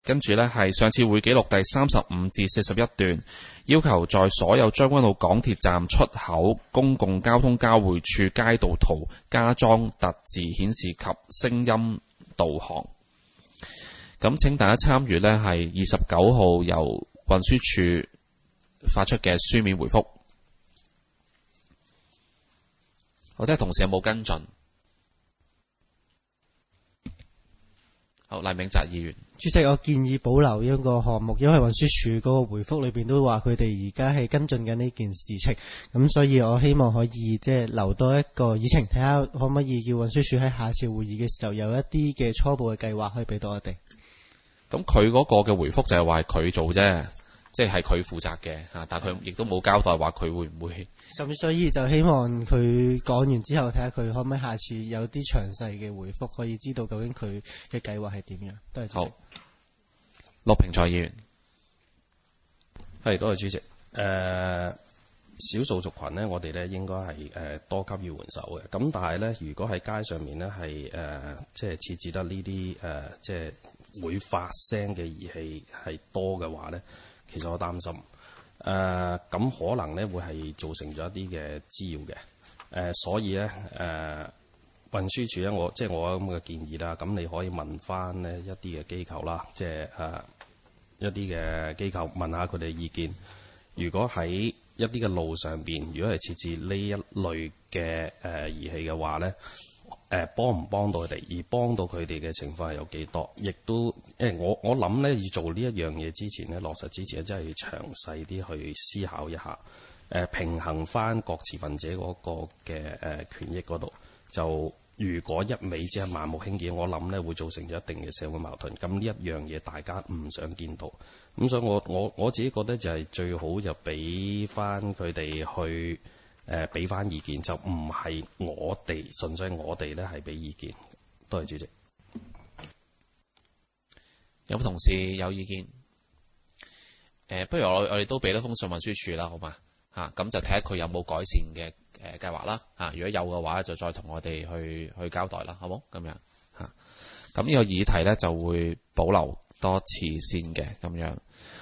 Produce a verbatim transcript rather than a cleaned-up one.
跟住呢係上次會記錄第三十五至四十一段，要求在所有將軍澳港鐵站出口公共交通交匯處街道圖加裝特字顯示及聲音導航。咁請大家參與呢係二十九號由運輸署發出嘅書面回覆。我睇下同事有冇跟進。好，黎銘澤議員。 主席，我建議保留呢個項目，因為運輸署嗰個回覆裏邊都話佢哋而家係跟進緊呢件事情，咁所以我希望可以即係留多一個議程，睇下可唔可以叫運輸署喺下次會議嘅時候有一啲嘅初步嘅計劃可以俾到我哋。 咁佢嗰個嘅回覆就係話佢做啫，即係佢負責嘅嚇，但係佢亦都冇交代話佢會唔會。 咁所以就希望佢講完之後，睇下佢可唔可以下次有啲詳細嘅回覆，可以知道究竟佢嘅計劃係點樣。多謝主席。 好，陸平才議員。 係，多謝主席。誒、呃，少數族群呢，我哋咧應該係誒多給予援手嘅。咁但係咧，如果喺街上面咧係誒即係設置得呢啲誒即係會發聲嘅儀器係多嘅話咧，其實我擔心。誒、呃、咁可能咧會係造成咗一啲嘅滋擾嘅，誒、呃、所以咧誒、呃、運輸署咧，我即係我咁嘅建議啦。咁你可以問翻呢一啲嘅機構啦，即係誒、呃、一啲嘅機構問下佢哋意見。如果喺一啲嘅路上邊，如果係設置呢一類嘅誒、呃、儀器嘅話咧，誒幫唔幫到佢哋，而幫到佢哋嘅情況係有幾多？亦都誒我我諗咧，要做呢一樣嘢之前咧，落實之前咧，真係要詳細啲去思考一下，誒、呃、平衡翻各持份者嗰個嘅誒、呃、權益嗰度。就如果一味只係盲目興建，我諗咧會造成咗一定嘅社會矛盾。咁呢一樣嘢大家唔想見到。咁所以我我我自己覺得就係最好就俾翻佢哋去。誒俾翻意見，就唔係我哋純粹我哋咧係俾意見。多謝主席。 有冇同事有意見？誒、呃，不如我我哋都俾多封信運輸署啦，好嘛？嚇、啊，咁就睇下佢有冇改善嘅誒計劃啦。嚇、啊，如果有嘅話，就再同我哋去去交代啦，好冇？咁樣嚇。咁、啊、呢個議題咧就會保留多次先嘅咁樣。